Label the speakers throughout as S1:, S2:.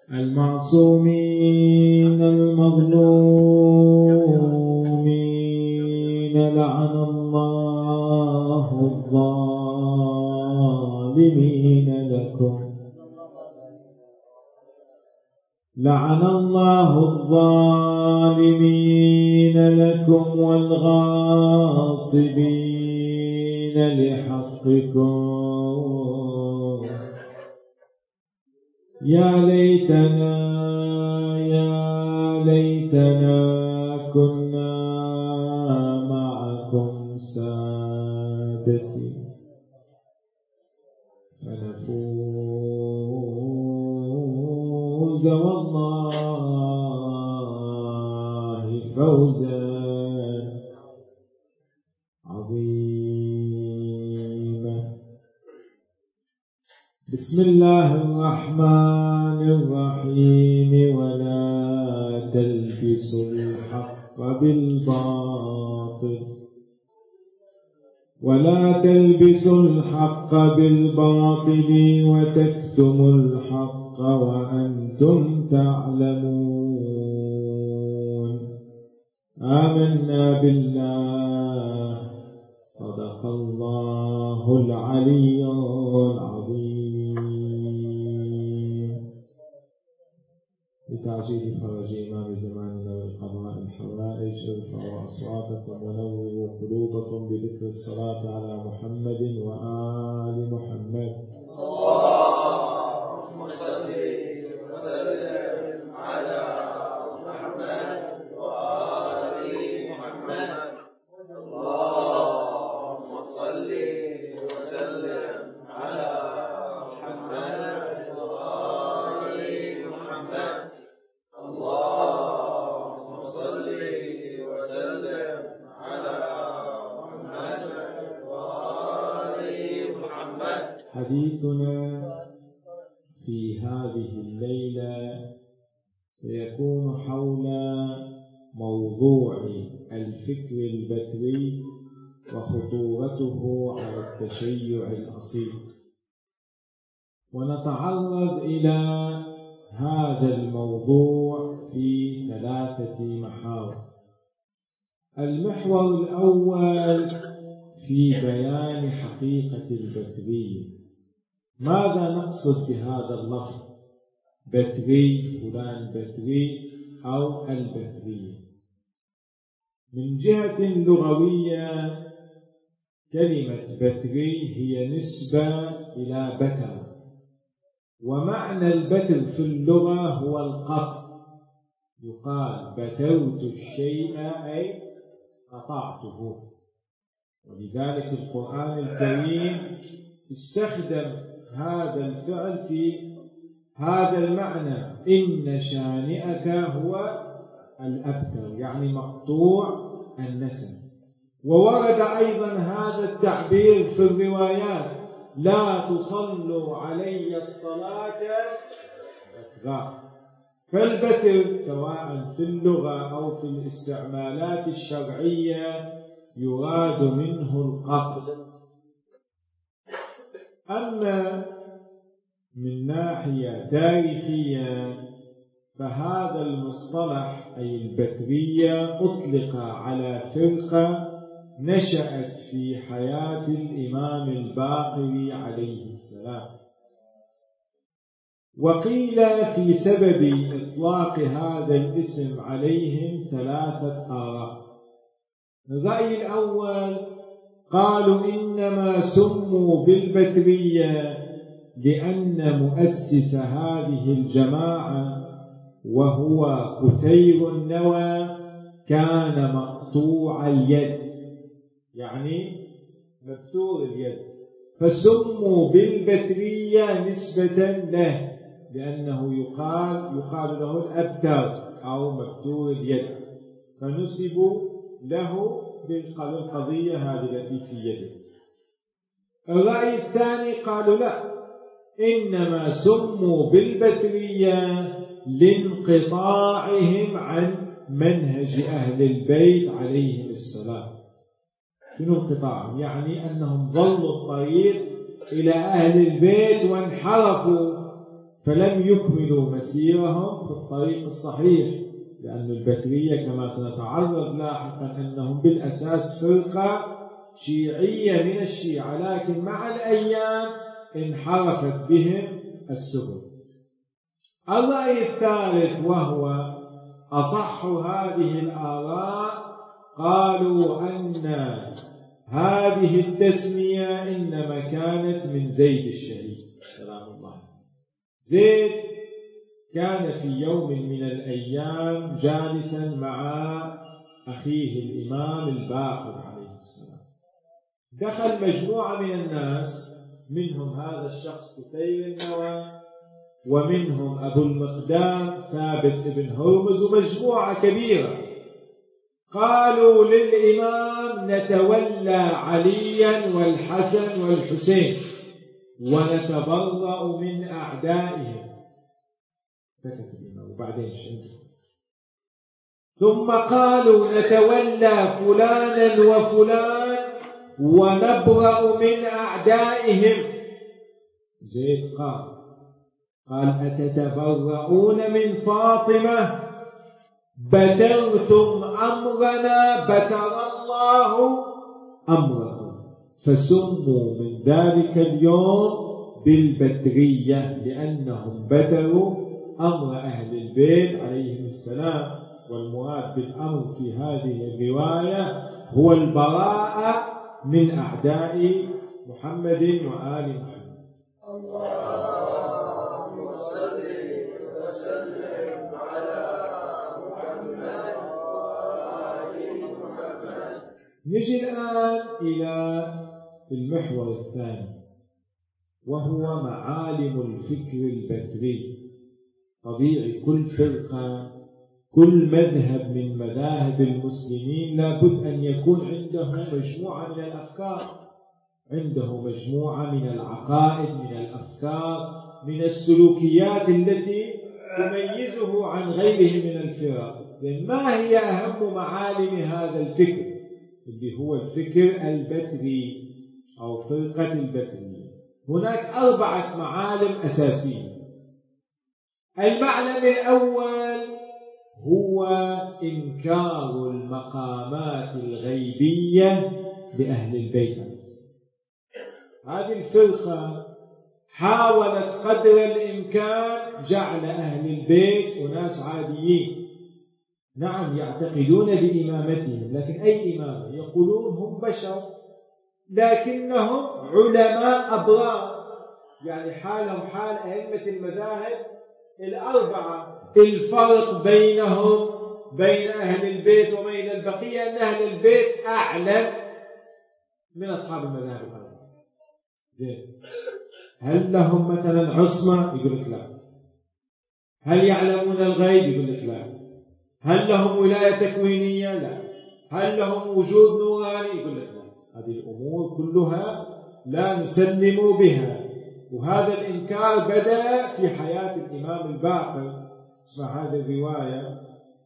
S1: المعصومين المظلومين لعن الله الظالمين لكم لعن الله الظالمين لكم والغاصبين لحقكم يا ليتنا كنا معكم سادتي فنفوز والله فوزا عظيما. بسم الله الرحمن الرحيم. ولا تلبسوا الحق بالباطل وتكتموا الحق وأنتم تعلمون. آمنا بالله صدق الله العلي العظيم. بتعجيل فرج إمام زماننا والقضاء الحوائج ارفعوا أصواتكم ونوروا قلوبكم بذكر الصلاة على محمد وآل محمد.
S2: اللهم صل وسلم على محمد وآل محمد. اللهم صل وسلم على محمد وآل محمد. اللهم صل وسلم على محمد وآل محمد.
S1: حديثنا في هذه الليلة سيكون حول موضوع الفكر البتري وخطورته على التشيع الأصيل، ونتعرض إلى هذا الموضوع في 3 محاور. المحور الأول في بيان حقيقة البترية. ماذا نقصد بهذا اللفظ بتري؟ فلان بتري أو البترية. من جهة لغوية كلمة بتري هي نسبة إلى بتر، ومعنى البتر في اللغة هو القطع. يقال بترت الشيء أي قطعته، ولذلك القرآن الكريم استخدم هذا الفعل في هذا المعنى: إن شانئك هو الأبتر، يعني مقطوع النسب. وورد أيضا هذا التعبير في الروايات: لا تصلوا علي الصلاة بترا. فالبتر سواء في اللغة أو في الاستعمالات الشرعية يراد منه القطع. أما من ناحية تاريخية فهذا المصطلح أي البترية أطلق على فرقة نشأت في حياة الإمام الباقر عليه السلام. وقيل في سبب إطلاق هذا الاسم عليهم 3 آراء. الرأي الأول قالوا إنما سموا بالبترية لأن مؤسس هذه الجماعة وهو كثير النوى كان مقطوع اليد، يعني مبتور اليد، فسموا بالبترية نسبة له، لأنه يقال له الأبتر أو مبتور اليد، فنسبوا له بالقضية هذه التي في يده. الرأي الثاني قالوا لا، إنما سموا بالبترية لانقطاعهم عن منهج أهل البيت عليهم السلام. شنو انقطاعهم؟ يعني أنهم ضلوا الطريق إلى أهل البيت وانحرفوا فلم يكملوا مسيرهم في الطريق الصحيح، لأن البترية كما سنتعرض لاحقا أنهم بالأساس فرقة شيعية من الشيعة، لكن مع الأيام انحرفت بهم السبل. الرأي الثالث وهو أصح هذه الآراء، قالوا أن هذه التسمية إنما كانت من زيد الشهيد سلام الله. زيد كان في يوم من الأيام جالسا مع أخيه الإمام الباقر عليه السلام، دخل مجموعة من الناس، منهم هذا الشخص كثير النوى، ومنهم أبو المقدام ثابت بن هرمز، ومجموعة كبيرة. قالوا للإمام نتولى عليا والحسن والحسين ونتبرأ من أعدائهم. سكت الإمام وبعدين شنو؟ ثم قالوا نتولى فلانا وفلان ونبرأ من أعدائهم. زيد قال أتتبرؤون من فاطمة؟ بترتم أمرنا بتر الله أمركم. فسموا من ذلك اليوم بالبترية، لأنهم بتروا أمر أهل البيت عليهم السلام. والمراد بالأمر في هذه الرواية هو البراءة من أعداء محمد وآل محمد.
S2: اللهم صل وسلم على محمد وآل محمد.
S1: نجي الآن إلى المحور الثاني، وهو معالم الفكر البتري. طبيعي كل فرقة، كل مذهب من مذاهب المسلمين لابد أن يكون عنده مجموعة من الأفكار، عنده مجموعة من العقائد، من الأفكار، من السلوكيات التي تميزه عن غيره من الفرق. ما هي أهم معالم هذا الفكر اللي هو الفكر البتري أو فرقة البترية؟ هناك 4 معالم أساسية. المعلم الأول هو إنكار المقامات الغيبية لأهل البيت. هذه الفرقة حاولت قدر الإمكان جعل أهل البيت أناس عاديين، نعم يعتقدون بإمامتهم، لكن أي إمامة؟ يقولون هم بشر لكنهم علماء أبرار، يعني حالهم حال أئمة المذاهب 4. الفرق بينهم بين أهل البيت وبين البقية أن أهل البيت أعلم من أصحاب المذاهب الأربعة. زين، هل لهم مثلا عصمة؟ يقول لك لا. هل يعلمون الغيب؟ يقول لك لا. هل لهم ولاية تكوينية؟ لا. هل لهم وجود نوراني؟ يقول لك لا. هذه الأمور كلها لا نسلم بها. وهذا الإنكار بدأ في حياة الإمام الباقر. اسمع هذه الرواية،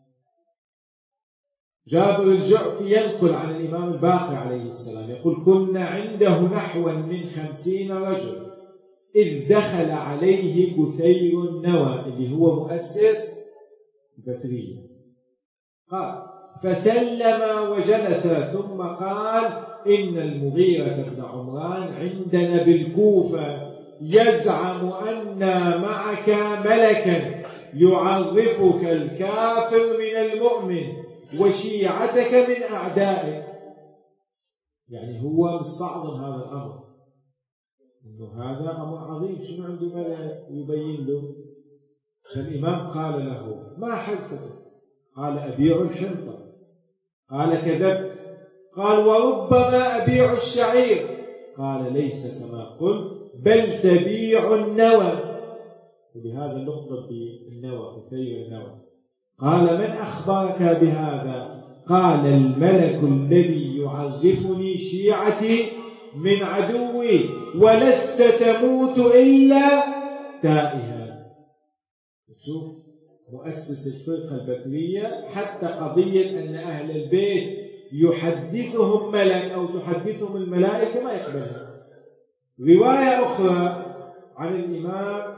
S1: جابر الجعفي ينقل عن الإمام الباقر عليه السلام يقول كنا عنده نحو من 50 رجل إذ دخل عليه كثير النوى اللي هو مؤسس البترية، قال فسلم وجلس ثم قال إن المغيرة بن عمران عندنا بالكوفة يزعم أن معك ملكا يعرفك الكافر من المؤمن وشيعتك من أعدائك. يعني هو مستعظم هذا الأمر، إنه هذا أمر عظيم، شنو عنده ملك يبين له؟ فالإمام قال له ما حدثك؟ قال أبيع الحنطة. قال كذبت. قال وربما أبيع الشعير. قال ليس كما قلت بل تبيع النوى. ولهذا نخبر بالنوى كثير النوى. قال من أخبرك بهذا؟ قال الملك الذي يعرفني شيعتي من عدوي ولست تموت إلا تائها. شوف مؤسس الفرقة البترية حتى قضية أن أهل البيت يحدثهم ملك أو تحدثهم الملائكة ما يقبلها. رواية أخرى عن الإمام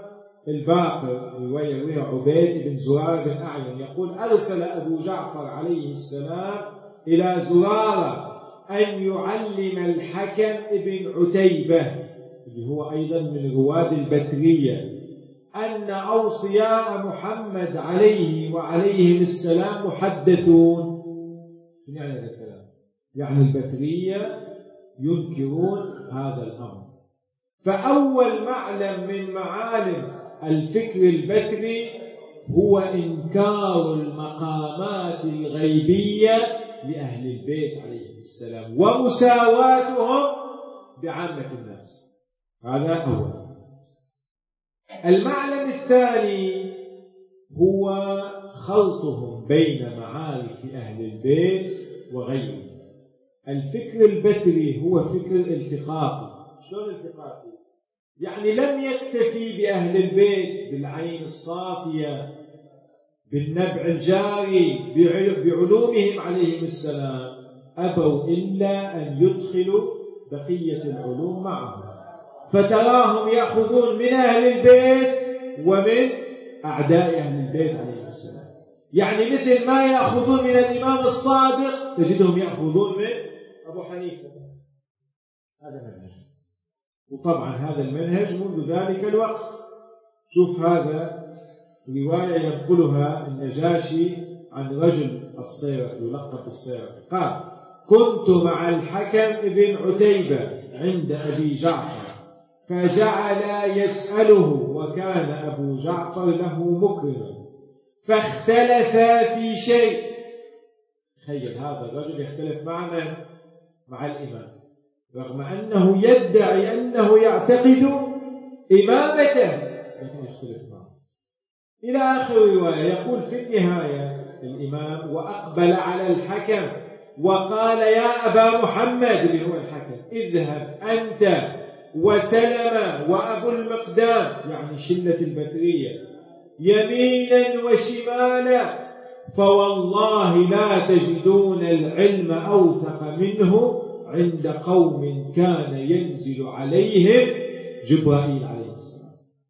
S1: الباقر رواية يرويها عبيد بن زرارة بن أعين يقول أرسل أبو جعفر عليه السلام إلى زرارة أن يعلم الحكم بن عتيبة اللي هو أيضا من رواد البترية أن أوصياء محمد عليه وعليهم السلام محدثون. يعني هذا الكلام يعني البترية ينكرون هذا الأمر. فأول معلم من معالم الفكر البتري هو إنكار المقامات الغيبية لأهل البيت عليهم السلام ومساواتهم بعامة الناس. هذا أول. المعلم الثاني هو خلطهم بين معارف أهل البيت وغيره. الفكر البتري هو فكر التقاطي. شلون التقاطي؟ يعني لم يكتفي بأهل البيت بالعين الصافية بالنبع الجاري بعلومهم عليهم السلام، أبوا إلا أن يدخلوا بقية العلوم معهم، فتراهم يأخذون من أهل البيت ومن أعداء أهل البيت عليهم السلام. يعني مثل ما يأخذون من الإمام الصادق تجدهم يأخذون من أبو حنيفة. هذا منهج، وطبعا هذا المنهج منذ ذلك الوقت. شوف هذا رواية ينقلها النجاشي عن رجل الصيرة يلقب بالصيرة قال: كنت مع الحكم بن عتيبة عند أبي جعفر فجعل يسأله وكان أبو جعفر له مكرما فاختلفا في شيء. تخيل هذا الرجل يختلف مع من؟ مع الإمام، رغم أنه يدعي أنه يعتقد إمامته لكن يختلف معه. إلى آخر رواية يقول في النهاية الإمام وأقبل على الحكم وقال: يا أبا محمد اللي هو الحكم، اذهب أنت وسلم وأبو المقدام يعني شلة البترية يمينا وشمالا، فوالله لا تجدون العلم أوثق منه عند قوم كان ينزل عليهم جبرائيل عليه السلام.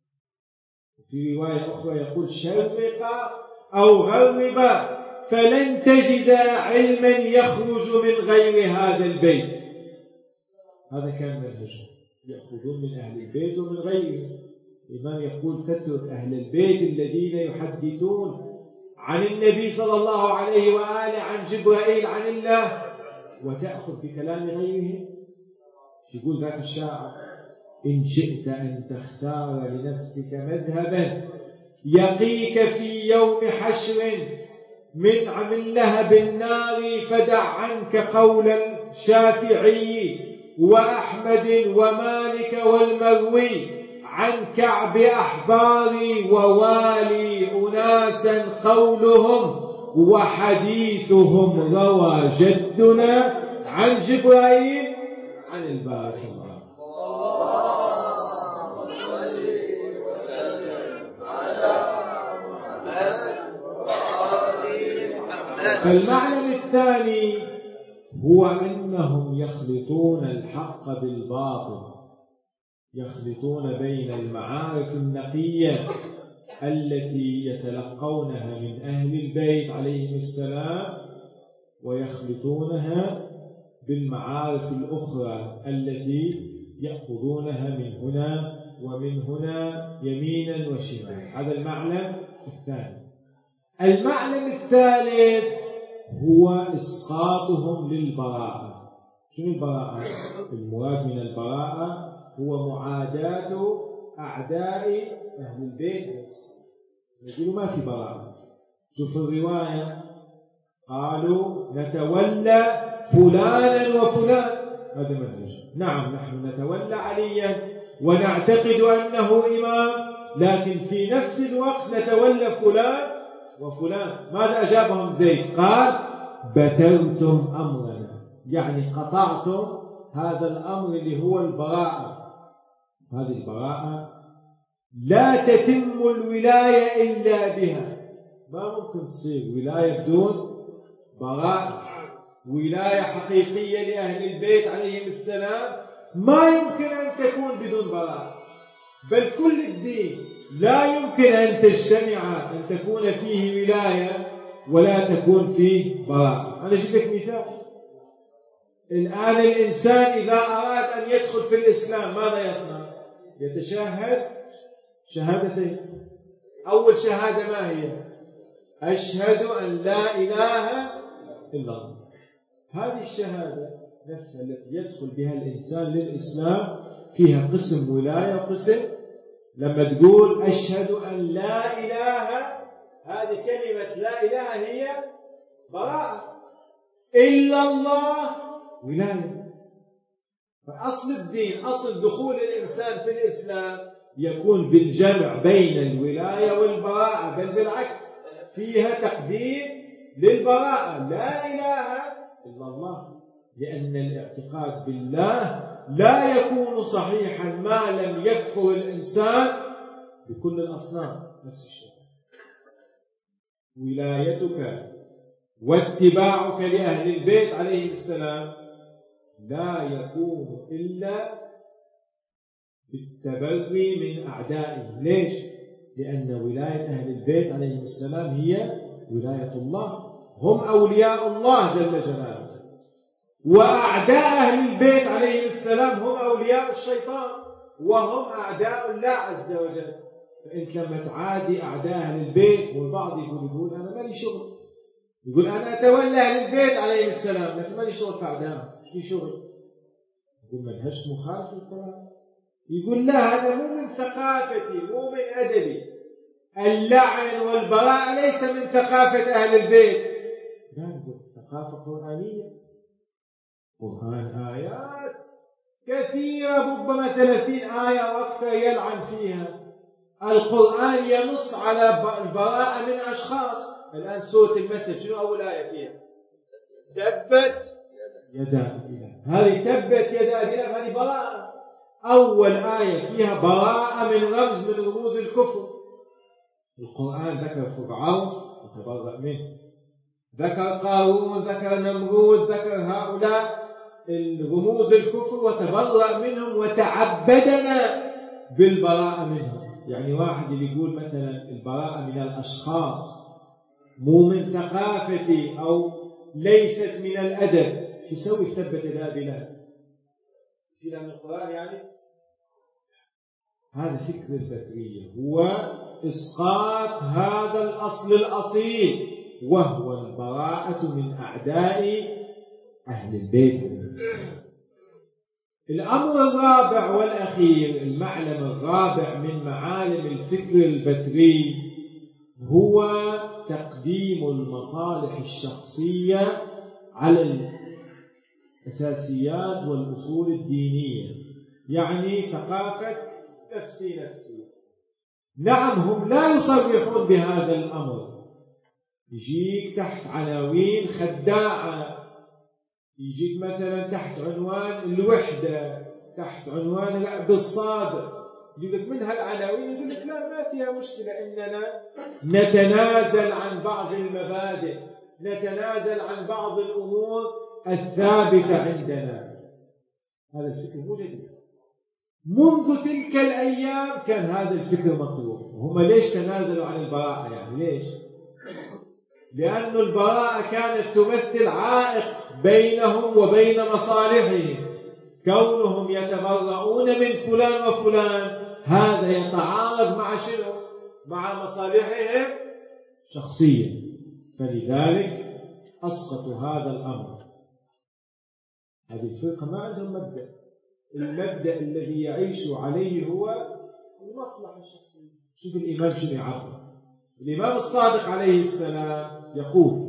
S1: في رواية أخرى يقول: شرق أو غرب فلن تجد علما يخرج من غير هذا البيت. هذا كان منهجه، يأخذون من أهل البيت ومن غيره. الإمام يقول: تترك أهل البيت الذين يحدثون عن النبي صلى الله عليه وآله عن جبرائيل عن الله وتأخذ بكلام غيره. يقول ذاك الشاعر: إن شئت أن تختار لنفسك مذهبا يقيك في يوم حشر من لهب النار فدع عنك قول الشافعي وأحمد ومالك والمروي عن كعب أحباري ووالي أناسا قولهم وحديثهم روى جدنا عن جبرائيل عن الباري. المعنى الثاني هو أنهم يخلطون الحق بالباطل، يخلطون بين المعارف النقية التي يتلقونها من أهل البيت عليهم السلام ويخلطونها بالمعارف الأخرى التي يأخذونها من هنا ومن هنا يمينا وشمالا. هذا المعنى الثاني. المعنى الثالث هو إسقاطهم للبراءة. شنو البراءة؟ المراد من البراءة هو معاداة أعداء أهل البيت. يقولوا ما في براءة. شوف الرواية قالوا: نتولى فلانا وفلان. هذا منهج. نعم نحن نتولى عليا ونعتقد أنه إمام، لكن في نفس الوقت نتولى فلان وفلان. ماذا أجابهم زيد؟ قال: بترتم أمرنا، يعني قطعتم هذا الأمر اللي هو البراءة. هذه البراءة لا تتم الولاية إلا بها. ما ممكن تصير ولاية بدون براءة. ولاية حقيقية لأهل البيت عليهم السلام ما يمكن أن تكون بدون براءة. بل كل الدين لا يمكن أن تجتمع، أن تكون فيه ولاية ولا تكون فيه براءة. أنا جبت لك مثال. الآن الإنسان إذا أراد أن يدخل في الإسلام ماذا يصنع؟ يتشهد شهادتين. أول شهادة ما هي؟ أشهد أن لا إله إلا الله. هذه الشهادة نفسها التي يدخل بها الإنسان للإسلام فيها قسم ولاية وقسم. لما تقول أشهد أن لا إله، هذه كلمة لا إله هي براءة، إلا الله ولاية. فأصل الدين، أصل دخول الإنسان في الإسلام يكون بالجمع بين الولاية والبراءة، بل بالعكس فيها تقديم للبراءة. لا إله إلا الله، لأن الاعتقاد بالله لا يكون صحيحا ما لم يكفر الإنسان بكل الأصنام. نفس الشيء ولايتك واتباعك لأهل البيت عليهم السلام لا يكون إلا بالتبري من أعدائهم. ليش؟ لأن ولاية أهل البيت عليهم السلام هي ولاية الله، هم أولياء الله جل جلاله، وأعداء أهل البيت عليهم السلام هم أولياء الشيطان وهم أعداء الله عز وجل. فأنت لما تعادي أعداء أهل البيت، والبعض يقول أنا مالي شغل، يقول أنا أتولى أهل البيت عليهم السلام لكن مالي شغل في أعدائهم، في شغل. يقول منهج مخالف للقرآن. يقول لا، هذا مو من ثقافتي، مو من أدبي. اللعن والبراء ليس من ثقافة أهل البيت، لا، ثقافة قرآنية. قرآن آيات كثيرة، ربما 30 آية وأكثر يلعن فيها. القرآن ينص على البراءة من أشخاص. الآن سورة المسد شنو أول آية فيها؟ تبت يدا أبي. هذه تبت يدا أبي هذه براءة. أول آية فيها براءة من رمز من رموز الكفر. القرآن ذكر فرعون وتبرأ منه، ذكر قارون، ذكر نمرود، ذكر هؤلاء الرموز الكفر وتبرأ منهم وتعبدنا بالبراءة منهم. يعني واحد اللي يقول مثلا البراءة من الأشخاص مو من ثقافتي أو ليست من الأدب، شو يسوي؟ ثبت يدا أبي لهب شيلها من القرآن. يعني هذا فكر البدرية، هو إسقاط هذا الأصل الأصيل وهو البراءة من أعداء أهل البيت. الأمر الرابع والأخير، المعلم الرابع من معالم الفكر البدري، هو تقديم المصالح الشخصية على الأساسيات والأصول الدينية. يعني ثقافة نفسي. نعم، هم لا يصرحون بهذا الأمر، يجيك تحت عناوين خداعة، يجيك مثلا تحت عنوان الوحدة، تحت عنوان العبد الصادق، يجيك من هالعناوين يقول لك لا، ما فيها مشكلة إننا نتنازل عن بعض المبادئ، نتنازل عن بعض الأمور الثابتة عندنا. هذا الفكر مو جديد، منذ تلك الأيام كان هذا الفكر مطروح. وهم ليش تنازلوا عن البراءة؟ يعني ليش؟ لأن البراءة كانت تمثل عائق بينهم وبين مصالحهم. كونهم يتبرؤون من فلان وفلان هذا يتعارض مع شنو؟ مع مصالحهم شخصيا. فلذلك أسقطوا هذا الأمر. هذه الفرقة ما عندهم مبدأ. المبدأ الذي يعيش عليه هو المصلحة الشخصية. شوف الإمام شنو يعبر. الإمام الصادق عليه السلام يقول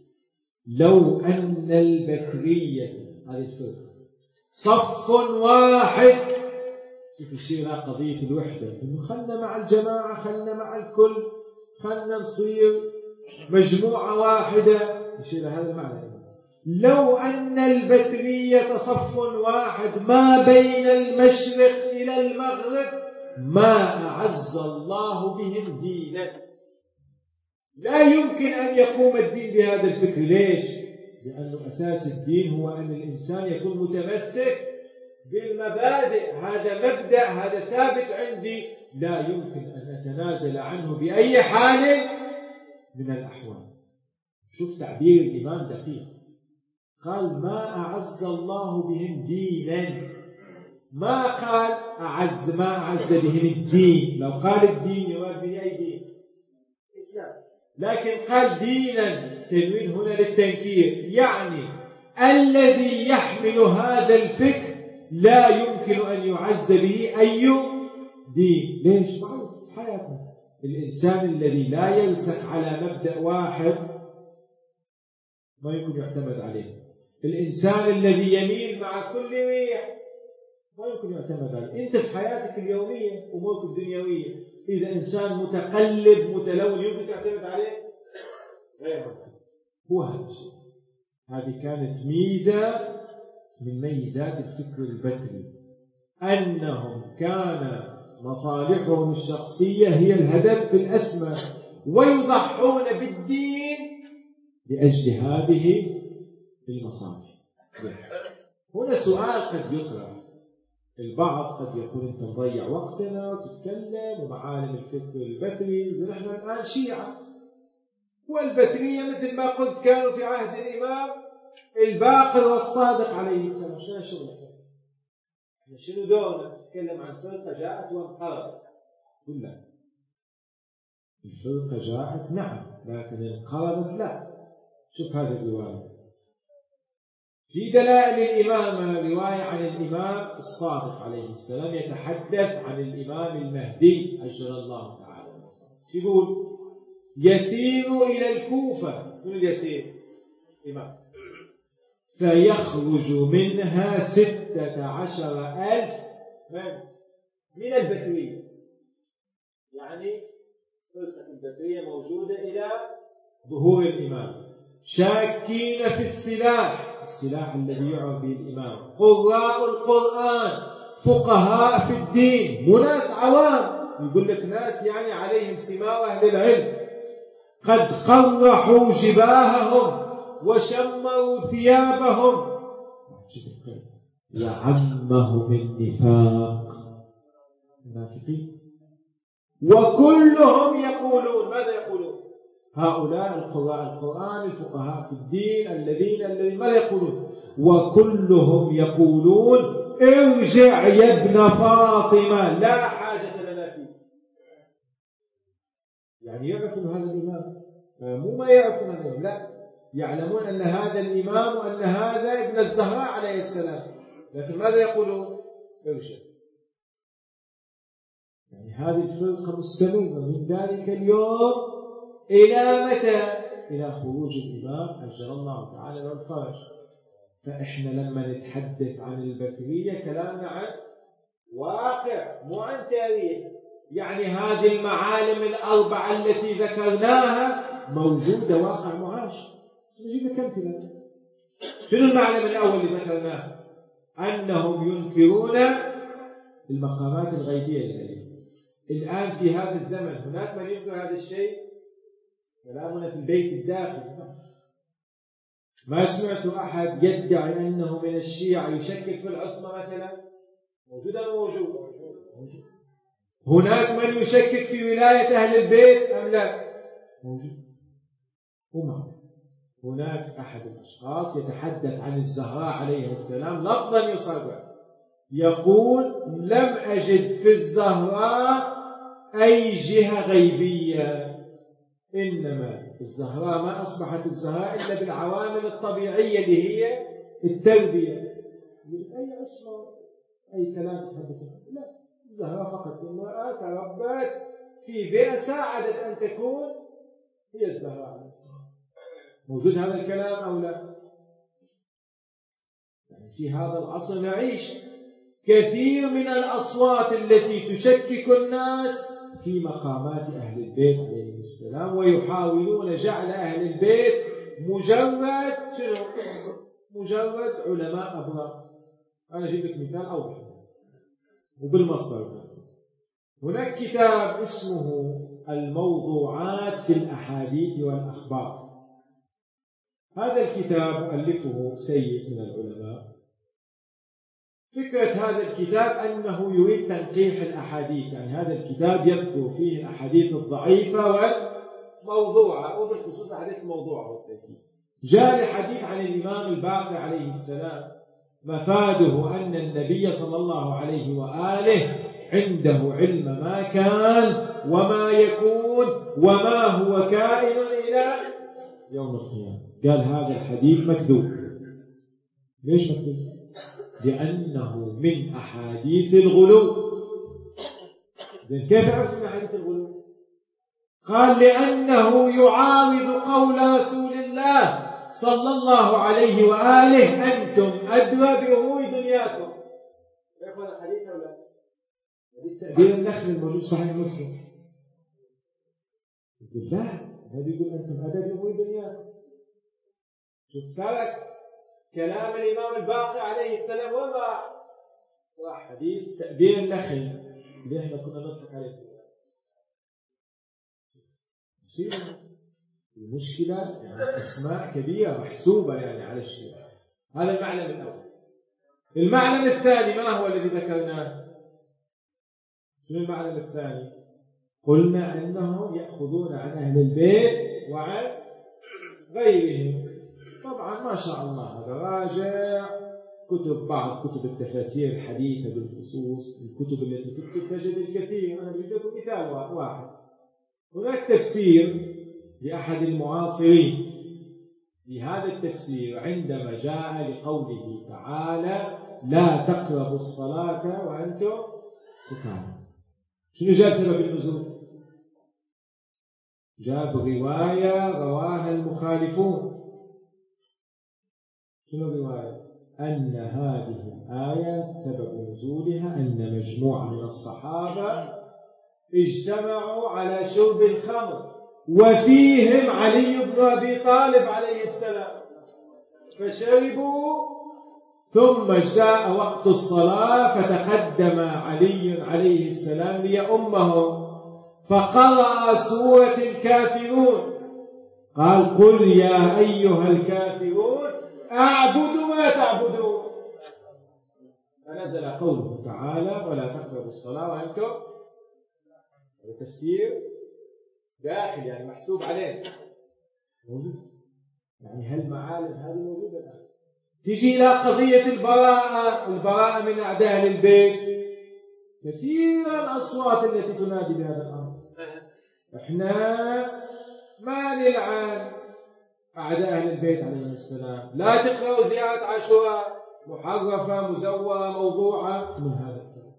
S1: لو أن البكرية، هذه الفرقة، صف واحد. شوف الشيء، لا قضية الوحدة إنه خلنا مع الجماعة، خلنا مع الكل، خلنا نصير مجموعة واحدة. الشيء هذا المعنى. لو أن البكرية صف واحد ما بين المشرق إلى المغرب ما أعز الله بهم دينا. لا يمكن أن يقوم الدين بهذا الفكر. ليش؟ لأنه أساس الدين هو أن الإنسان يكون متمسك بالمبادئ. هذا مبدأ، هذا ثابت عندي، لا يمكن أن أتنازل عنه بأي حال من الأحوال. شوف تعبير الإمام دقيق، قال ما أعز الله بهم دينا، ما قال ما أعز بهم الدين. لو قال الدين يراد به أي دين؟ الإسلام. لكن قال دينا، تنوين هنا للتنكير، يعني الذي يحمل هذا الفكر لا يمكن أن يعز به أي دين. ليش؟ معروف حياتنا الإنسان الذي لا يرسخ على مبدأ واحد ما يمكن يعتمد عليه. الإنسان الذي يميل مع كل ريح ما يمكن يعتمد عليه. أنت في حياتك اليومية أمورك الدنيوية إذا إنسان متقلب متلون يمكن تعتمد عليه؟ غير ممكن. هو هذا الشيء. هذه كانت ميزة من ميزات الفكر البتري، أنهم كان مصالحهم الشخصية هي الهدف الأسمى، ويضحون بالدين لأجل هذه المصالح. هنا سؤال قد يطرح، البعض قد يقول أنت مضيع وقتنا وتتكلم ومعالم الفكر البتري، إذا نحن الآن شيعة، والبترية مثل ما قلت كانوا في عهد الإمام الباقر والصادق عليه السلام. شنو شغلنا؟ شنو دورنا؟ نتكلم عن فرقة جاءت وانقرضت. لا، الفرقة جاءت نعم، لكن انقرضت لا. شوف هذه الرواية في دلائل الإمامة، رواية عن الإمام الصادق عليه السلام يتحدث عن الإمام المهدي عجل الله تعالى. يقول يسير إلى الكوفة، من يسير؟ إمام، فيخرج منها 16,000 من البترية، يعني فرقة البترية موجودة إلى ظهور الإمام، شاكين في السلاح الذي يعرف به الإمام، قراء القرآن، فقهاء في الدين، وناس عوام، يقول لك ناس يعني عليهم سماء أهل العلم، قد قرحوا جباههم وشمروا ثيابهم وعمهم النفاق، منافقين، وكلهم يقولون ماذا يقولون؟ هؤلاء القراء القرآن الفقهاء في الدين الذين ماذا يقولون؟ وكلهم يقولون ارجع يا ابن فاطمة لا حاجة لنا فيه. يعني يعرفون هذا الإمام، مو ما يعرفون الإمام، لا، يعلمون أن هذا الإمام وأن هذا ابن الزهراء عليه السلام، لكن ماذا يقولون؟ ارجع. يعني هذه الفرقة مستمرة من ذلك اليوم إلى متى؟ إلى خروج الإمام عجل الله تعالى له الفرج. فإحنا لما نتحدث عن البترية كلامنا عن واقع مو عن تاريخ. يعني هذه المعالم الأربعة التي ذكرناها موجودة واقع معاش. نجيب كم كذا. شنو المعلم الأول اللي ذكرناه؟ أنهم ينكرون المقامات الغيبية لله. الآن في هذا الزمن هناك من ينكر هذا الشيء؟ كلامنا في البيت الداخلي. ما سمعت أحد يدعي أنه من الشيعة يشكك في العصمة مثلا؟ موجود أم موجود؟ هناك من يشكك في ولاية أهل البيت أم لا؟ موجود. وما هناك أحد الأشخاص يتحدث عن الزهراء عليه السلام لفظا يصرح، يقول لم أجد في الزهراء أي جهة غيبية، إنما الزهراء ما أصبحت الزهراء إلا بالعوامل الطبيعية اللي هي التربية. أي عصمة أي كلام تحدث؟ لا، الزهراء فقط امرأة تربت في بيئة ساعدت أن تكون هي الزهراء عليه السلام. موجود هذا الكلام أو لا؟ يعني في هذا العصر نعيش كثير من الأصوات التي تشكك الناس في مقامات أهل البيت عليه السلام، ويحاولون جعل أهل البيت مجرد علماء أبرار. أنا أجيب لك مثال أوضح وبالمصدر. هناك كتاب اسمه الموضوعات في الأحاديث والأخبار. هذا الكتاب ألفه سيد من العلماء، فكرة هذا الكتاب أنه يريد تنقيح الأحاديث، يعني هذا الكتاب يذكر فيه الأحاديث الضعيفة والموضوعة، وبالخصوص الأحاديث الموضوعة والتركيز. جاء الحديث عن الإمام الباقر عليه السلام مفاده أن النبي صلى الله عليه وآله عنده علم ما كان وما يكون وما هو كائن إلى يوم القيامة. قال هذا الحديث مكذوب. ليش مكذوب؟ لأنه من أحاديث الغلو. زين كيف عرفت من أحاديث الغلو؟ قال لأنه يعارض قول رسول الله صلى الله عليه وآله أنتم أدرى بأمور دنياكم. يقول الحديث أو لا؟ حديث تأبير النخل الموجود صحيح مسلم. يقول لا، هذا يقول أنتم أدرى بأمور دنياكم. شوف ترك كلام الإمام الباقر عليه السلام وحديث تأبير النخل اللي احنا كنا نضحك عليه. المشكلة يعني أسماء كبيرة محسوبة يعني على الشيء. هذا المعلم الأول. المعلم الثاني ما هو الذي ذكرناه؟ شنو المعلم الثاني؟ قلنا أنهم يأخذون عن أهل البيت وعن غيرهم. طبعا ما شاء الله هذا راجع كتب، بعض كتب التفاسير الحديثة بالخصوص، الكتب التي تكتب تجد الكثير. أنا بدي لكم مثال واحد. هناك تفسير لأحد المعاصرين في هذا التفسير عندما جاء لقوله تعالى لا تقربوا الصلاة وأنتم سكارى. شنو جاء سبب النزول؟ جاب رواية رواها المخالفون. شنو الرواية؟ أن هذه الآية سبب نزولها أن مجموعة من الصحابة اجتمعوا على شرب الخمر وفيهم علي بن أبي طالب عليه السلام، فشربوا ثم جاء وقت الصلاة فتقدم علي عليه السلام ليؤمهم فقرأ سورة الكافرون. قال قل يا أيها الكافرون أعبد ما تعبدون. فنزل قوله تعالى ولا تقربوا الصلاة وأنتم. هذا تفسير داخل يعني محسوب عليه موجود. يعني هالمعالم هذه موجودة الآن. تجي إلى قضية البراءة من أعداء البيت. كثيرا الأصوات التي تنادي بهذا الأمر. إحنا ما نلعن أعداء أهل البيت عليهم السلام، لا تقرأوا زيارة عاشوراء محرفة مزورة موضوعة من هذا الكلام.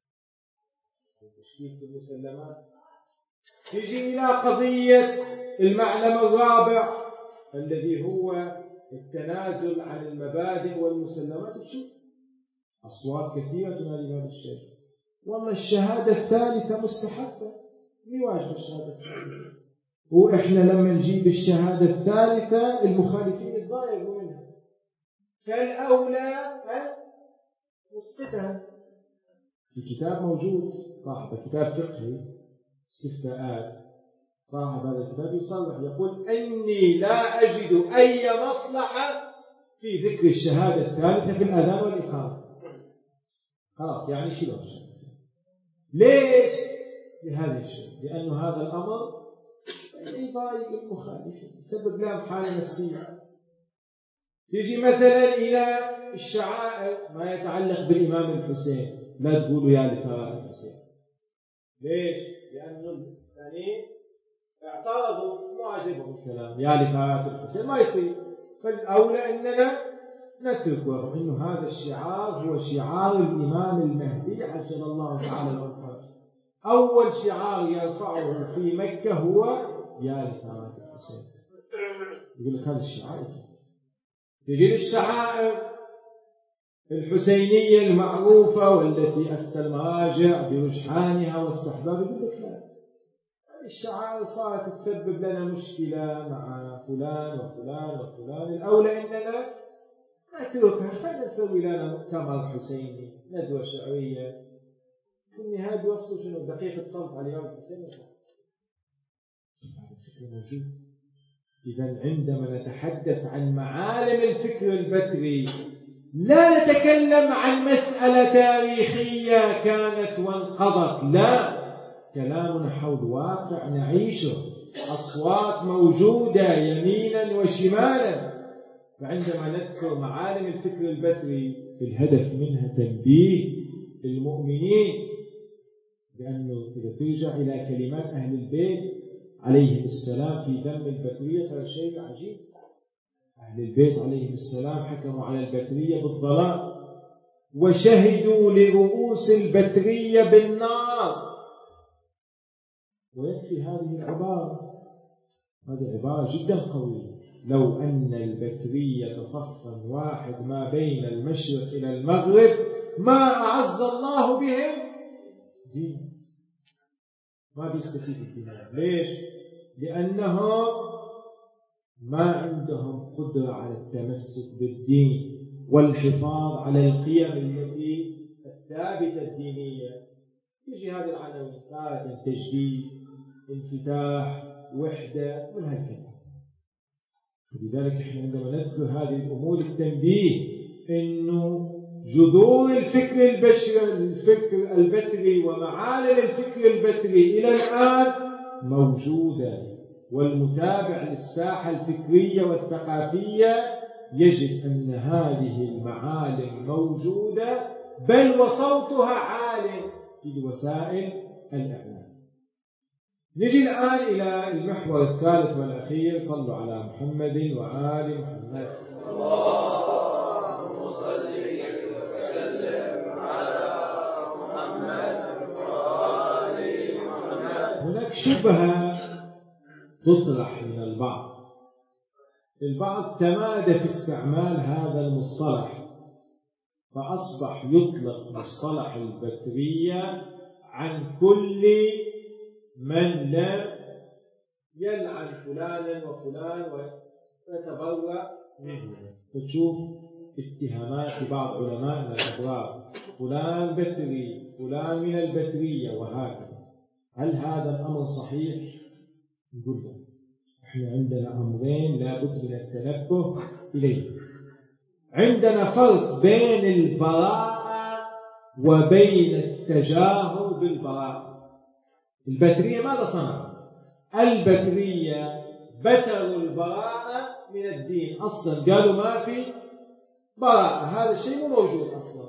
S1: تشكيك المسلمات. تجي إلى قضية المعلم الرابع الذي هو التنازل عن المبادئ والمسلمات. تشوف أصوات كثيرة تنادي بهذا الشيء. والله الشهادة الثالثة مستحبة، واجب الشهادة الثالثة. وإحنا لما نجيب الشهادة الثالثة المخالفين يتضايقوا منها، فالأولى نسقطها. في كتاب موجود صاحب كتاب فقهي استفتاءات، صاحب هذا الكتاب يصرح يقول أني لا أجد أي مصلحة في ذكر الشهادة الثالثة في الأذان والإقامة. خلاص يعني شيلوا الشهادة. ليش؟ لهذا الشيء، لأن هذا الأمر يضايق المخالفين، يسبب لهم حالة نفسية. تيجي مثلا إلى الشعائر ما يتعلق بالإمام الحسين، لا تقولوا يا لثارات الحسين. ليش؟ لأن الثانيين اعترضوا مو عجبهم الكلام يا لثارات الحسين، ما يصير. فالأولى أننا نتركه، إنه هذا الشعار هو شعار الإمام المهدي عجل الله تعالى وفاته. أول شعار يرفعه في مكة هو يا لثارات الحسين. يقول لك هذا الشعار. تجي للشعائر الحسينية المعروفة والتي أفتى المراجع برجحانها واستحباب، يقول لك لا، الشعائر صارت تسبب لنا مشكلة مع فلان وفلان وفلان، الأولى إننا نتركها، خلينا نسوي لنا مؤتمر حسيني، ندوة شعرية، في النهاية بيوصلوا شنو دقيقة صمت على الإمام الحسين. هذا الفكر موجود. إذا عندما نتحدث عن معالم الفكر البتري لا نتكلم عن مسألة تاريخية كانت وانقضت، لا، كلامنا حول واقع نعيشه، أصوات موجودة يمينا وشمالا. فعندما نذكر معالم الفكر البتري الهدف منها تنبيه المؤمنين، لأنه إذا ترجع إلى كلمات أهل البيت عليهم السلام في ذم البترية ترى شيء عجيب. أهل البيت عليهم السلام حكموا على البترية بالضلال وشهدوا لرؤوس البترية بالنار. ويكفي هذه العبارة، هذه عبارة جدا قوية: لو أن البترية صفا واحد ما بين المشرق إلى المغرب ما أعز الله بهم دين. ما بيستفيد الدين. ليش؟ لأنهم ما عندهم قدرة على التمسك بالدين والحفاظ على القيم التي الثابتة الدينية. تجي هذه العناوين تارة تجديد، انفتاح، وحدة، من هالكلام. لذلك احنا عندما نذكر هذه الأمور التنبيه إنه جذور الفكر الفكر البتري ومعالم الفكر البتري إلى الآن موجودة، والمتابع للساحة الفكرية والثقافية يجد أن هذه المعالم موجودة، بل وصوتها عال في وسائل الإعلام. نجي الآن إلى المحور الثالث والأخير: صلوا على محمد وآل محمد.
S2: اللهم صل وسلم على محمد وآل محمد.
S1: هناك شبهة تطرح من البعض تمادى في استعمال هذا المصطلح، فأصبح يطلق مصطلح البترية عن كل من لم يلعن فلانا وفلان ويتبرأ منه. فتشوف اتهامات لبعض علماء الأبرار: فلان بتري، فلان من البترية، وهكذا. هل هذا الأمر صحيح؟ نقول له احنا عندنا أمرين لابد من التنبه إليه. عندنا فرق بين البراءة وبين التجاهر بالبراءة. البترية ماذا صنعوا؟ البترية بتروا البراءة من الدين أصلا، قالوا ما في براءة، هذا الشيء مو موجود أصلا،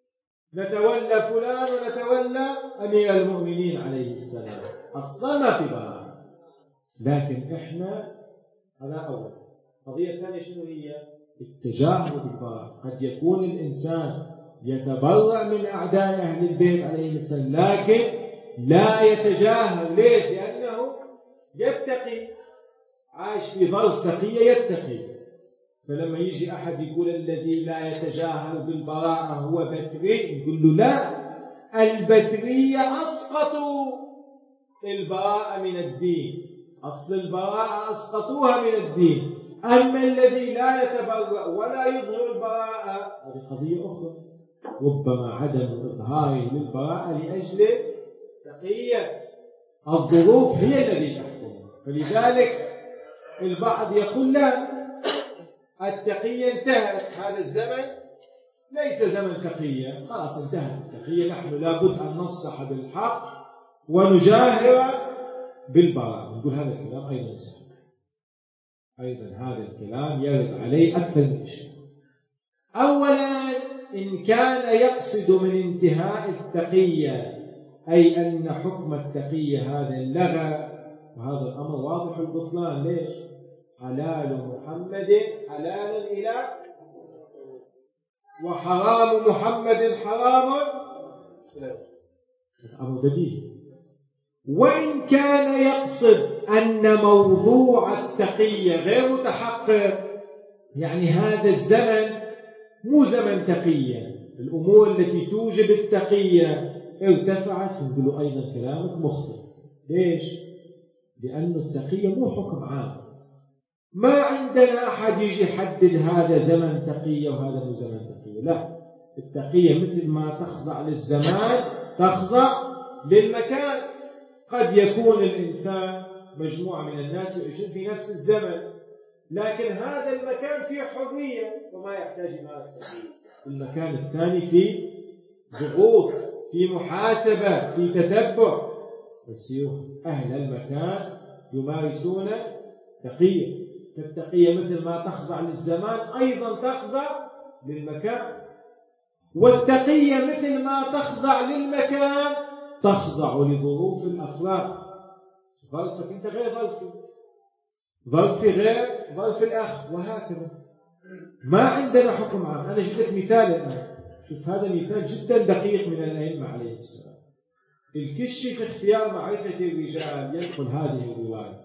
S1: نتولى فلان ونتولى أمير المؤمنين عليه السلام، أصلا ما في براءة. لكن إحنا هذا أول. قضية ثانية شنو هي؟ التجاهر بالبراءة. قد يكون الإنسان يتبرأ من أعداء أهل البيت عليه السلام لكن لا يتجاهر. ليش؟ لأنه يتقي، عايش في ظرف تقية يتقي. فلما يجي أحد يقول الذي لا يتجاهر بالبراءة هو بتري، نقول له لا، البترية أسقطوا البراءة من الدين، أصل البراءة أسقطوها من الدين. أما الذي لا يتبرأ ولا يظهر البراءة هذه قضية أخرى، ربما عدم إظهاره للبراءة لأجل تقية، الظروف هي التي تحكم. فلذلك البعض يقول لا، التقية انتهت، هذا الزمن ليس زمن تقية، خلاص انتهت التقية، نحن لابد أن نصح بالحق ونجاهر بالبراءة. نقول هذا الكلام أيضا صحيح، أيضا هذا الكلام يرد عليه أكثر من شيء. أولا، إن كان يقصد من انتهاء التقية أي أن حكم التقية هذا اللغة، وهذا الأمر واضح البطلان. ليش؟ حلال محمد حلال إلى، وحرام محمد حرام، أمر بديهي. وإن كان يقصد أن موضوع التقية غير متحقق، يعني هذا الزمن مو زمن تقية، الأمور التي توجب التقية ارتفعت، نقول أيضا كلامك مخطئ. ليش؟ لأن التقية مو حكم عام، ما عندنا أحد يجي يحدد هذا زمن تقية وهذا مو زمن تقية، لا، التقية مثل ما تخضع للزمان تخضع للمكان. قد يكون الإنسان مجموعة من الناس يعيشون في نفس الزمن، لكن هذا المكان فيه حرية وما يحتاج يمارس تقية. المكان الثاني فيه ضغوط، في محاسبة، في تتبع، فالسيوف أهل المكان يمارسون تقية. فالتقية مثل ما تخضع للزمان أيضا تخضع للمكان، والتقية مثل ما تخضع للمكان تخضع لظروف الأفراد. ظرفك أنت غير ظرفي، ظرفي غير ظرف الأخ، وهكذا. ما عندنا حكم عام. أنا جبت لك مثال الآن، شوف هذا مثال جدا دقيق من الأئمة عليه السلام. الكشي في اختيار معرفة الرجال ينقل هذه الرواية.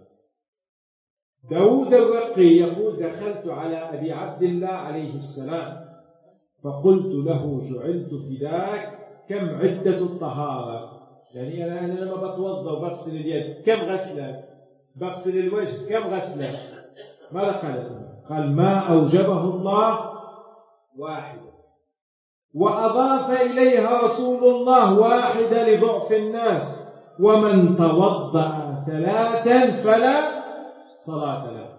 S1: داود الرقي يقول: دخلت على أبي عبد الله عليه السلام فقلت له: جعلت فداك، كم عدة الطهارة؟ يعني أنا لما بتوضأ وبغسل اليد كم غسلة؟ بغسل الوجه كم غسلة؟ ماذا قال؟ قال: ما أوجبه الله واحدة، وأضاف إليها رسول الله واحدة لضعف الناس، ومن توضأ 3 فلا صلاة له.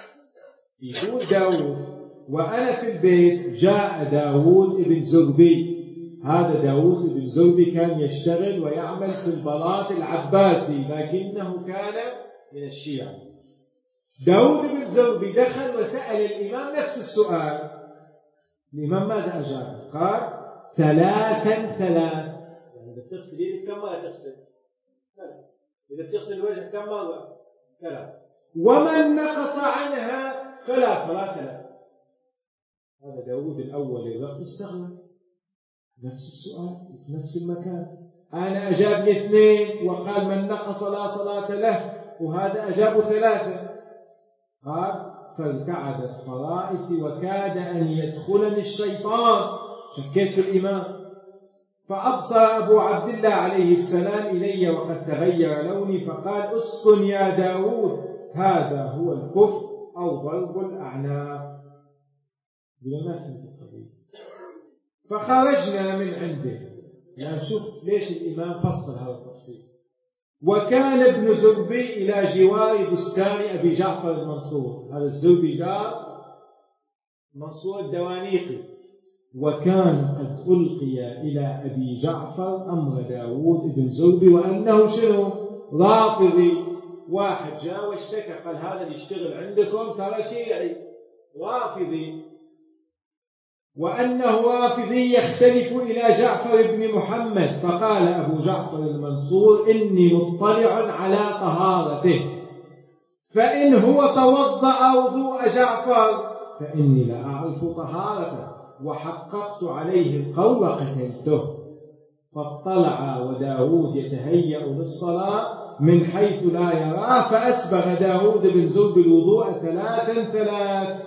S1: يقول داود وأنا في البيت جاء داود ابن زربي. هذا داود ابن زربي كان يشتغل ويعمل في البلاط العباسي، لكنه كان من الشيعة. داود ابن زربي دخل وسأل الإمام نفس السؤال. الإمام ماذا أجاب؟ قال: 3. يعني إذا بتغسل يدك كم مرة تغسل؟ 3. إذا بتغسل الوجه كم مرة؟ 3. ومن نقص عنها فلا صلاة له. هذا داود الأول الوقت استغنى. نفس السؤال في نفس المكان. أنا أجاب 2 وقال: من نقص لا صلاة له، وهذا أجاب 3. قال: فارتعدت فرائسي وكاد أن يدخلني الشيطان. شكيت في الإمام. فأبصر أبو عبد الله عليه السلام إلي وقد تغير لوني فقال: اسكن يا داود، هذا هو الكفر أو ضرب الأعناق. ما فهمت القضية. فخرجنا من عنده. يعني شوف ليش الإمام فصل هذا التفصيل. وكان ابن زربي إلى جوار بستان أبي جعفر المنصور. هذا الزربي جار منصور الدوانيقي، وكان قد ألقي إلى أبي جعفر أمر داود بن زربي وأنه شنو؟ رافضي. واحد جاء واشتكى قال: هذا اللي يشتغل عندكم ترى شيعي رافضي، وأنه رافضي يختلف إلى جعفر بن محمد. فقال أبو جعفر المنصور: إني مطلع على طهارته، فإن هو توضأ وضوء جعفر فإني لا أعرف طهارته، وحققت عليه القول وقتلته. فاطلع وداود يتهيأ للصلاة من حيث لا يراه، فأسبغ داود بن زرب الوضوء 3.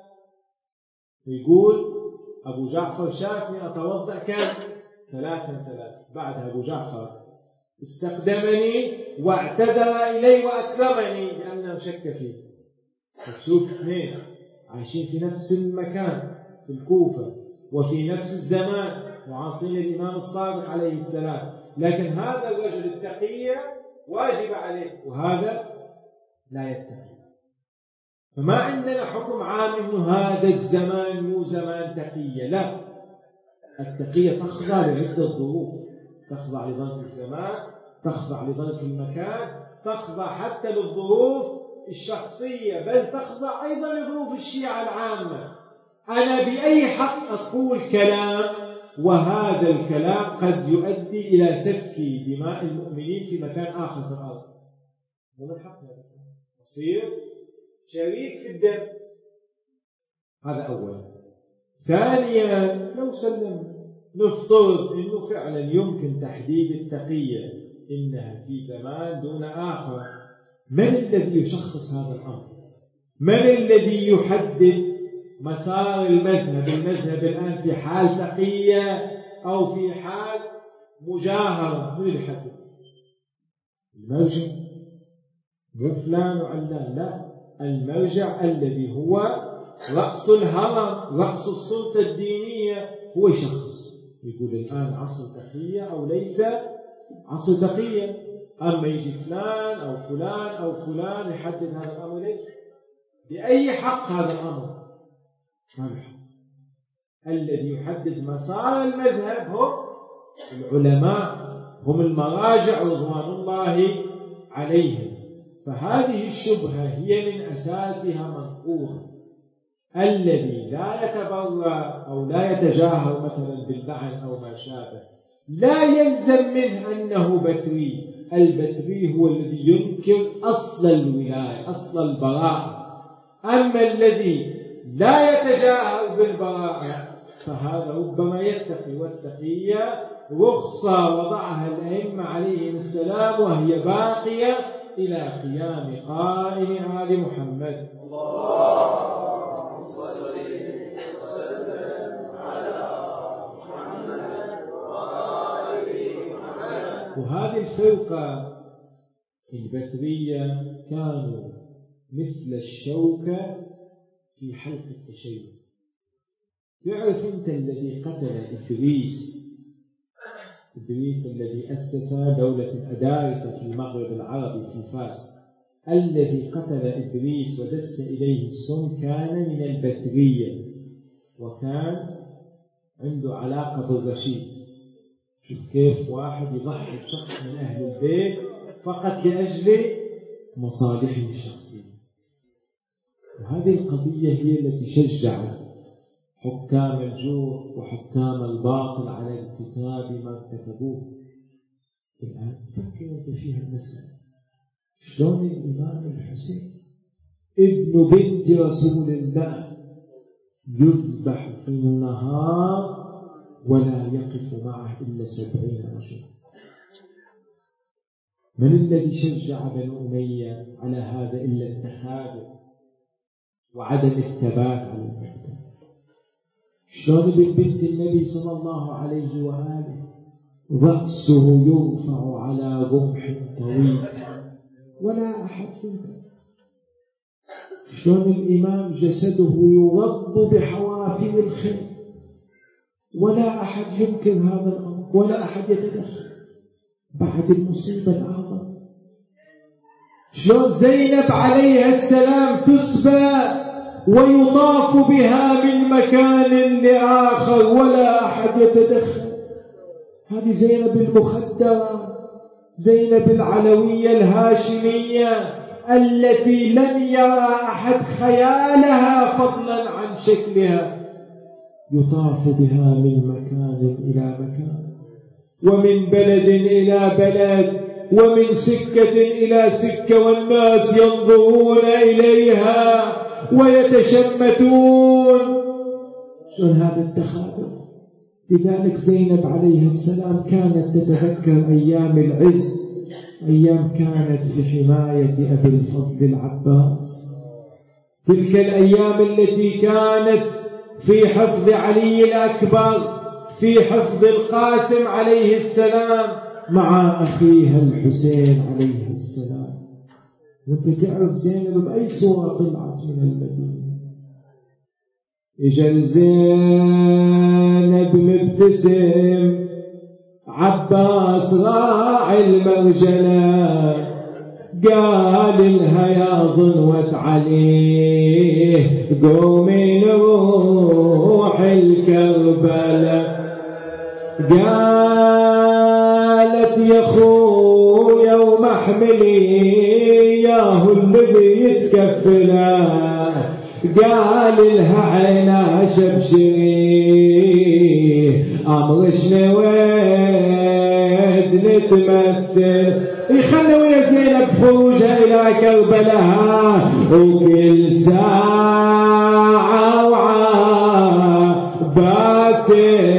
S1: يقول أبو جعفر شافني أتوضأ كم؟ 3. بعدها أبو جعفر استقدمني واعتذر إلي وأكرمني لأنه شك فيه. تشوف 2 عايشين في نفس المكان في الكوفة وفي نفس الزمان معاصرين الإمام الصادق عليه السلام، لكن هذا الرجل التقية واجب عليه وهذا لا يتقي. فما عندنا حكم عام إنه هذا الزمان مو زمان تقية، لا. التقية تخضع لعدة ظروف، تخضع لظرف الزمان، تخضع لظرف المكان، تخضع حتى للظروف الشخصية، بل تخضع أيضا لظروف الشيعة العامة. أنا بأي حق أقول كلام وهذا الكلام قد يؤدي إلى سفك دماء المؤمنين في مكان آخر في الأرض؟ من الحق هذا يصير شريك في الدم. هذا أولا. ثانيا، لو سلم نفترض أنه فعلا يمكن تحديد التقية إنها في زمان دون آخر، من الذي يشخص هذا الأمر؟ من الذي يحدد مسار المذهب الآن في حال تقية أو في حال مجاهرة؟ من يحدد؟ المرجع، مو فلان وعلان، لا، المرجع الذي هو رأس الهرم، رأس السلطة الدينية، هو يشخص يقول الآن عصر تقية أو ليس عصر تقية. أما يجي فلان أو فلان أو فلان يحدد هذا الأمر ليش؟ بأي حق هذا الأمر؟ ما بحق. الذي يحدد مسار المذهب هم العلماء، هم المراجع رضوان الله عليهم. فهذه الشبهة هي من أساسها منقوضة. الذي لا يتبرأ أو لا يتجاهر مثلا باللعن أو ما شابه لا يلزم منه أنه بتري. البتري هو الذي ينكر أصل الولاية، أصل البراءة. أما الذي لا يتجاهر بالبراءة فهذا ربما يتقي، والتقية رخصة وضعها الأئمة عليهم السلام وهي باقية إلى قيام قائم آل محمد.
S2: اللهم صل وسلم على محمد وآل محمد.
S1: وهذه الفرقة البترية كانوا مثل الشوكة في حلق التشيع. تعرف أنت الذي قتل إدريس الذي أسس دولة الأدارسة في المغرب العربي في فاس، الذي قتل إدريس ودس إليه السم كان من البترية، وكان عنده علاقة بالرشيد. شوف كيف واحد يضحي بشخص من أهل البيت فقط لأجل مصالحه الشخصية. وهذه القضية هي التي شجعت حكام الجور وحكام الباطل على ارتكاب ما ارتكبوه. الآن فكرت فيها المسألة، شلون الإمام الحسين ابن بنت رسول الله يذبح في النهار ولا يقف معه إلا 70 رجلا؟ من الذي شجع بنو أمية على هذا إلا التخاذل وعدم الثبات على المبدأ؟ شلون ابن بنت النبي صلى الله عليه وآله رأسه يرفع على رمح طويل ولا أحد ينكر؟ شلون الإمام جسده يرض بحوافر الخيل ولا أحد ينكر هذا الأمر ولا أحد يتدخل بعد المصيبة الأعظم؟ شلون زينب عليها السلام تسبى ويطاف بها من مكان لآخر ولا أحد يتدخل؟ هذه زينب المخدرة، زينب العلوية الهاشمية التي لم يرى أحد خيالها فضلا عن شكلها. يطاف بها من مكان إلى مكان، ومن بلد إلى بلد، ومن سكة إلى سكة، والناس ينظرون إليها ويتشمتون. شو هذا التخاذل؟ لذلك زينب عليه السلام كانت تتذكر أيام العز، أيام كانت في حماية أبي الفضل العباس، تلك الأيام التي كانت في حفظ علي الأكبر، في حفظ القاسم عليه السلام مع أخيها الحسين عليه السلام. وانت تعرف زينب بأي صورة طلعت من المدينة؟ إجا زينب مبتسم، عباس راعي المرجلة قال لها يا ضنوة عليه قومي نروح الكربلة. قالت يا خويا ومحملي ياهو الذي يتكفله. قال لها عينا شبشري أمرش نويد نتمثل. يخلوا يا زينب فوجها إلى كربلها، وكل ساعة وعباس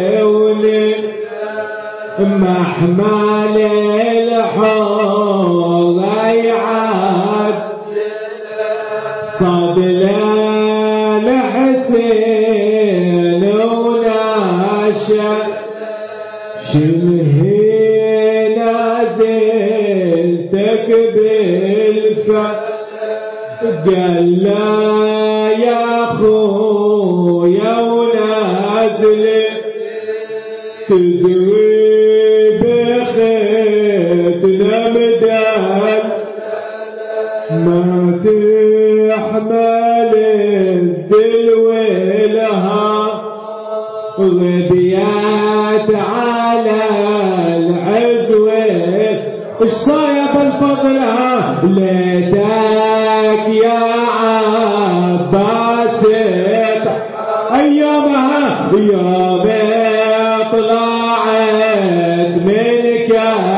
S1: محمل الحور يعاد صاد الحسين وناشا شبه نازلتك بالفتح. قال لا يا خويا ونازل تدري ما تحمل ايش صار يا ابو الفضل؟ ليتك يا عباس ايامها يوم طلعت منك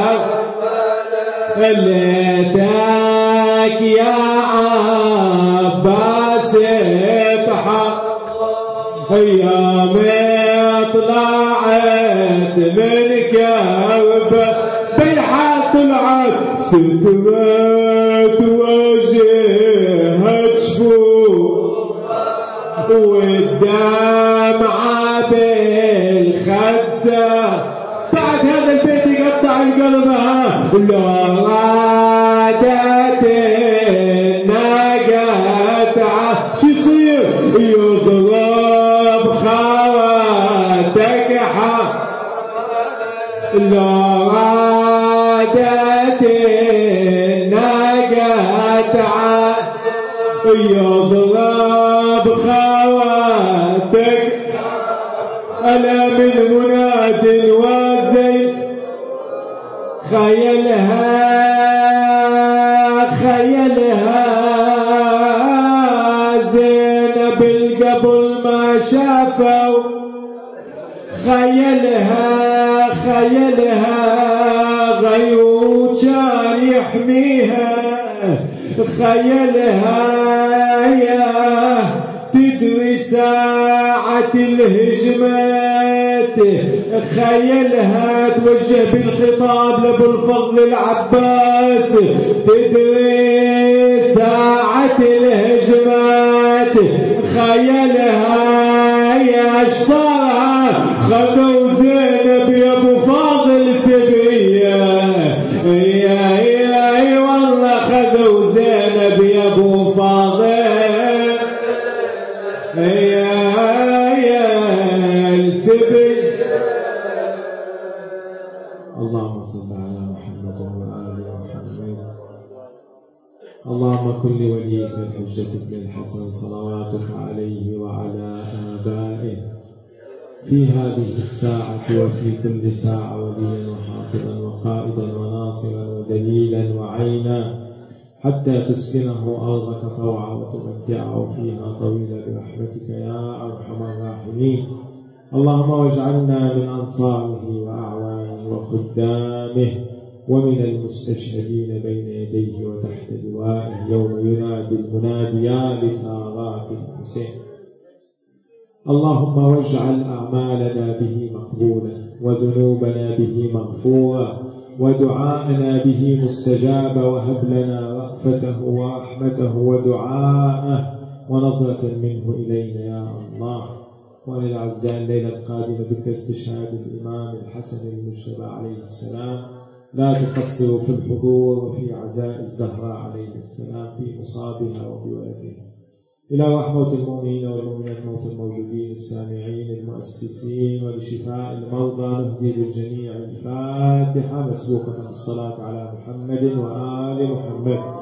S1: ليتك يا عباس ايام طلعت منك بالحال طلعت سترت وجهها تشوف والدمعة بالخزة بعد هذا البيت يقطع القلب لو رادت النقطع شو يصير يضرب خواتك لو رادت النقطع يضرب خواتك ألا من مناد وزين خيلها زينب قبل ما شافوا خيلها غيو كان يحميها خيلها يا تدري ساعة الهجمات خيلها توجه بالخطاب لابو الفضل العباس تدري ساعة الهجمات خيلها يا شصارها خذوا زينب يا ابو فاضل سبية يا والله خذوا زينب يا ابو فاضل يا السبي. اللهم صل على محمد وآل محمد. اللهم كن لوليك الحجة بن الحسن صلواتك عليه وعلى آبائه في هذه الساعة وفي كل ساعة وليا وحافظا وقائدا وناصرا ودليلا وعينا حتى تسكنه أرضك طوعا وتمتعه فيها طويلا برحمتك يا أرحم الراحمين. اللهم واجعلنا من أنصاره وأعوانه وخدامه ومن المستشهدين بين يديه وتحت لوائه يوم ينادي المنادي يا لثارات الحسين. اللهم واجعل أعمالنا به مقبولة وذنوبنا به مغفورة ودعاءنا به مستجابة وهب لنا رأفته ورحمته ودعاءه ونظرة منه إلينا يا الله. وللأعزاء الليلة القادمة ذكر استشهاد الإمام الحسن المجتبى عليه السلام. لا تقصروا في الحضور وفي عزاء الزهراء عليه السلام في مصابها وفي ولدها. إلى رحمة المؤمنين والمؤمنات موت الموجودين السامعين المؤسسين ولشفاء المرضى نهدي للجميع الفاتحة مسبوقة بالصلاة على محمد وآل محمد.